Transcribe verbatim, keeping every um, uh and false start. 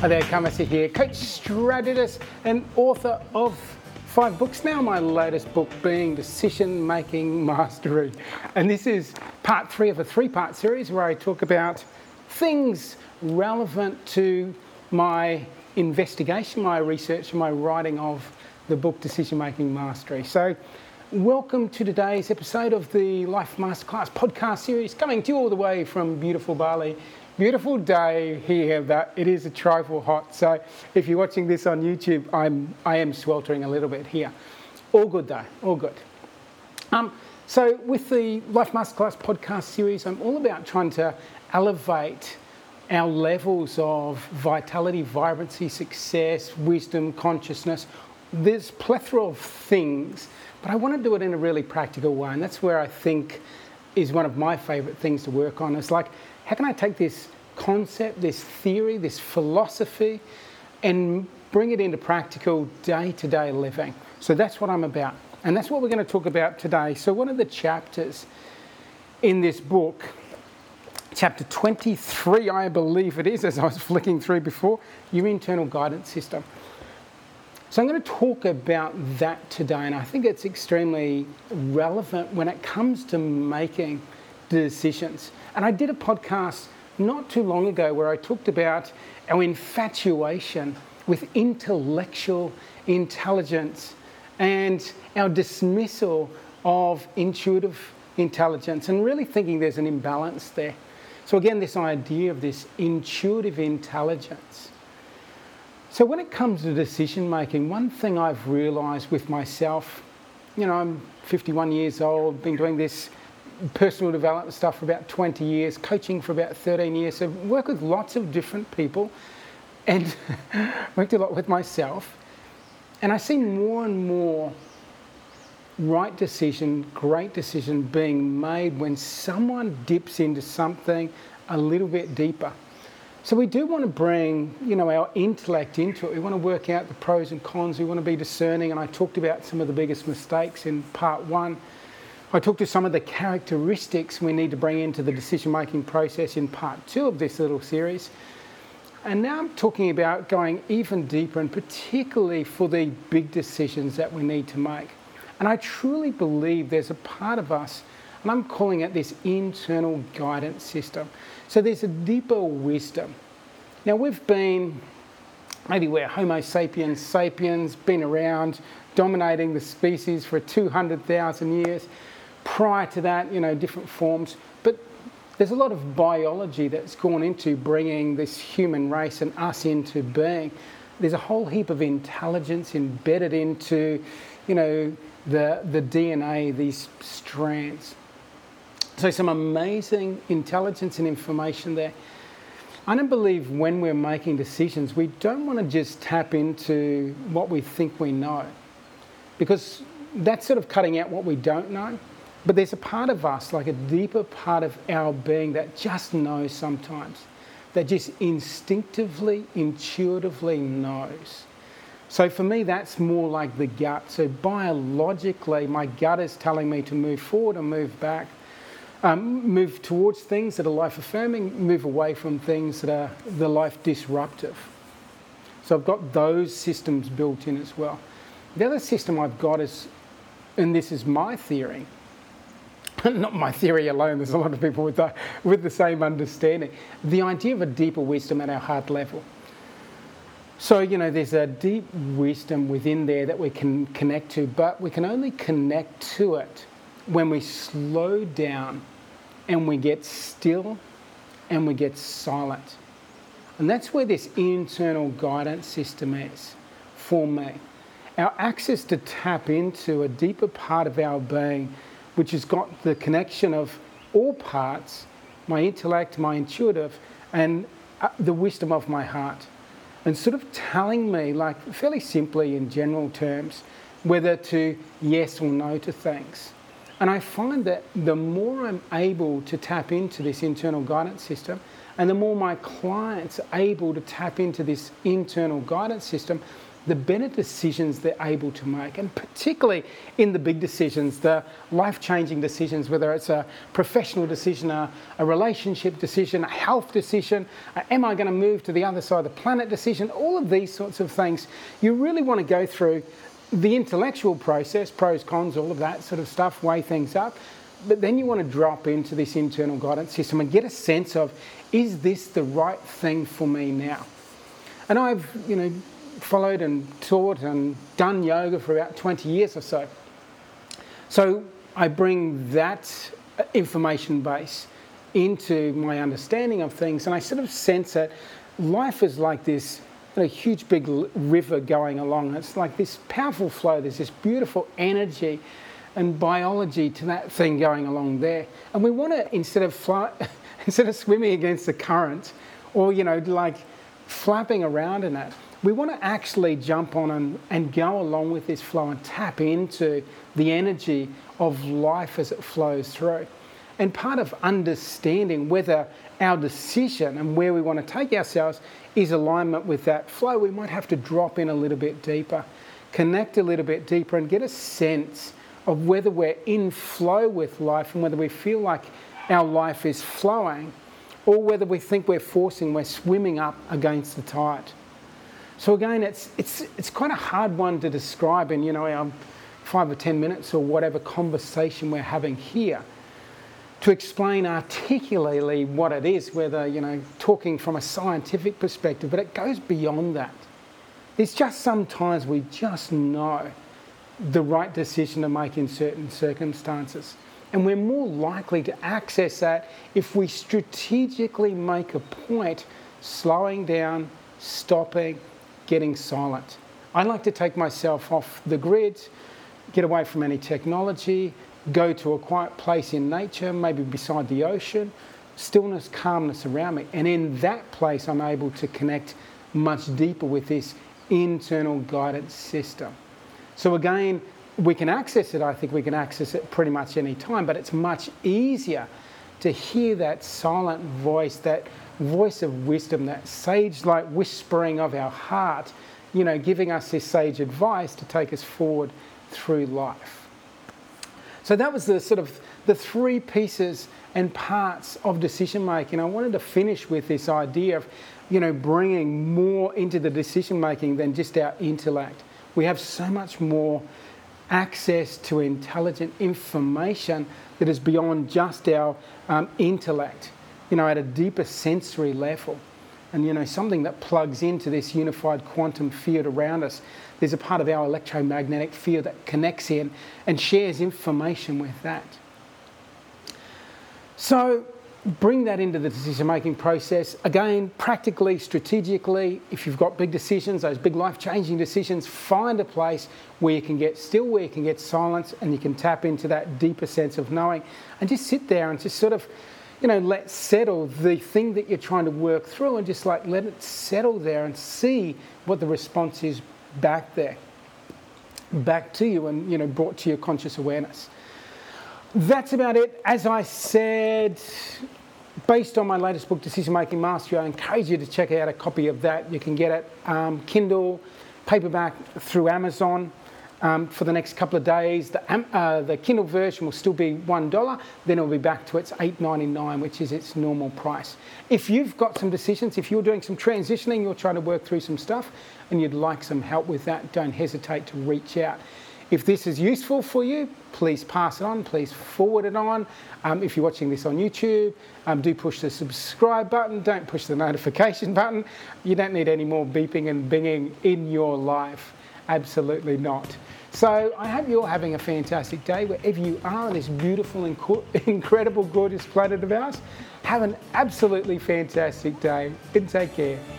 Hi there, Kamasi here, coach strategist and author of five books now, my latest book being Decision Making Mastery. And this is part three of a three-part series where I talk about things relevant to my investigation, my research, and my writing of the book Decision Making Mastery. So welcome to today's episode of the Life Masterclass podcast series, coming to you all the way from beautiful Bali. Beautiful day here, but it is a trifle hot. So if you're watching this on YouTube, I'm I am sweltering a little bit here. All good though, all good. Um, so with the Life Masterclass podcast series, I'm all about trying to elevate our levels of vitality, vibrancy, success, wisdom, consciousness. There's a plethora of things, but I want to do it in a really practical way, and that's where I think is one of my favourite things to work on. It's like, how can I take this concept, this theory, this philosophy, and bring it into practical day-to-day living? So that's what I'm about. And that's what we're going to talk about today. So one of the chapters in this book, chapter twenty-three, I believe it is, as I was flicking through before, your internal guidance system. So I'm going to talk about that today, and I think it's extremely relevant when it comes to making decisions. And I did a podcast not too long ago where I talked about our infatuation with intellectual intelligence and our dismissal of intuitive intelligence, and really thinking there's an imbalance there. So again, this idea of this intuitive intelligence. So when it comes to decision making, one thing I've realised with myself, you know, I'm fifty-one years old, been doing this personal development stuff for about twenty years, coaching for about thirteen years, so work with lots of different people and worked a lot with myself. And I see more and more right decision, great decision being made when someone dips into something a little bit deeper. So we do want to bring, you know, our intellect into it. We want to work out the pros and cons. We want to be discerning. And I talked about some of the biggest mistakes in part one. I talked to some of the characteristics we need to bring into the decision-making process in part two of this little series. And now I'm talking about going even deeper, and particularly for the big decisions that we need to make. And I truly believe there's a part of us, and I'm calling it this internal guidance system. So there's a deeper wisdom. Now we've been, maybe we're Homo sapiens sapiens, been around dominating the species for two hundred thousand years. Prior to that, you know, different forms. But there's a lot of biology that's gone into bringing this human race and us into being. There's a whole heap of intelligence embedded into, you know, the, the D N A, these strands. So some amazing intelligence and information there. I don't believe when we're making decisions, we don't want to just tap into what we think we know, because that's sort of cutting out what we don't know. But there's a part of us, like a deeper part of our being, that just knows sometimes, that just instinctively, intuitively knows. So for me, that's more like the gut. So biologically, my gut is telling me to move forward or move back. Um, move towards things that are life-affirming, move away from things that are the life-disruptive. So I've got those systems built in as well. The other system I've got is, and this is my theory, not my theory alone, there's a lot of people with the, with the same understanding, the idea of a deeper wisdom at our heart level. So, you know, there's a deep wisdom within there that we can connect to, but we can only connect to it when we slow down and we get still and we get silent. And that's where this internal guidance system is for me. Our access to tap into a deeper part of our being, which has got the connection of all parts, my intellect, my intuitive, and the wisdom of my heart. And sort of telling me, like fairly simply in general terms, whether to yes or no to things. And I find that the more I'm able to tap into this internal guidance system, and the more my clients are able to tap into this internal guidance system, the better decisions they're able to make. And particularly in the big decisions, the life-changing decisions, whether it's a professional decision, a, a relationship decision, a health decision, a, am I going to move to the other side of the planet decision, all of these sorts of things, you really want to go through the intellectual process, pros, cons, all of that sort of stuff, weigh things up. But then you want to drop into this internal guidance system and get a sense of, is this the right thing for me now? And I've, you know, followed and taught and done yoga for about twenty years or so. So I bring that information base into my understanding of things, and I sort of sense that life is like this, you know, huge big river going along. It's like this powerful flow. There's this beautiful energy and biology to that thing going along there. And we want to, instead of fly, instead of swimming against the current, or, you know, like flapping around in it, we want to actually jump on and, and go along with this flow and tap into the energy of life as it flows through. And part of understanding whether our decision and where we want to take ourselves is alignment with that flow, we might have to drop in a little bit deeper, connect a little bit deeper, and get a sense of whether we're in flow with life and whether we feel like our life is flowing, or whether we think we're forcing, we're swimming up against the tide. So again, it's it's it's quite a hard one to describe in, you know, our five or ten minutes or whatever conversation we're having here, to explain articulately what it is, whether, you know, talking from a scientific perspective, but it goes beyond that. It's just sometimes we just know the right decision to make in certain circumstances. And we're more likely to access that if we strategically make a point, slowing down, stopping, getting silent. I like to take myself off the grid, get away from any technology, go to a quiet place in nature, maybe beside the ocean, stillness, calmness around me. And in that place, I'm able to connect much deeper with this internal guidance system. So again, we can access it, I think we can access it pretty much any time, but it's much easier to hear that silent voice, that voice of wisdom, that sage-like whispering of our heart, you know, giving us this sage advice to take us forward through life. So that was the sort of the three pieces and parts of decision making. I wanted to finish with this idea of, you know, bringing more into the decision making than just our intellect. We have so much more access to intelligent information that is beyond just our um, intellect, you know, at a deeper sensory level. And, you know, something that plugs into this unified quantum field around us. There's a part of our electromagnetic field that connects in and shares information with that. So bring that into the decision-making process. Again, practically, strategically, if you've got big decisions, those big life-changing decisions, find a place where you can get still, where you can get silence, and you can tap into that deeper sense of knowing. And just sit there and just sort of, you know, let settle the thing that you're trying to work through, and just like let it settle there and see what the response is back there, back to you, and, you know, brought to your conscious awareness. That's about it. As I said, based on my latest book, Decision Making Mastery, I encourage you to check out a copy of that. You can get it um, Kindle, paperback through Amazon um, for the next couple of days. The, um, uh, the Kindle version will still be one dollar, then it'll be back to its eight ninety-nine, which is its normal price. If you've got some decisions, if you're doing some transitioning, you're trying to work through some stuff, and you'd like some help with that, don't hesitate to reach out. If this is useful for you, please pass it on, please forward it on. Um, if you're watching this on YouTube, um, do push the subscribe button, don't push the notification button. You don't need any more beeping and binging in your life, absolutely not. So I hope you're having a fantastic day wherever you are on this beautiful, incredible, gorgeous planet of ours. Have an absolutely fantastic day and take care.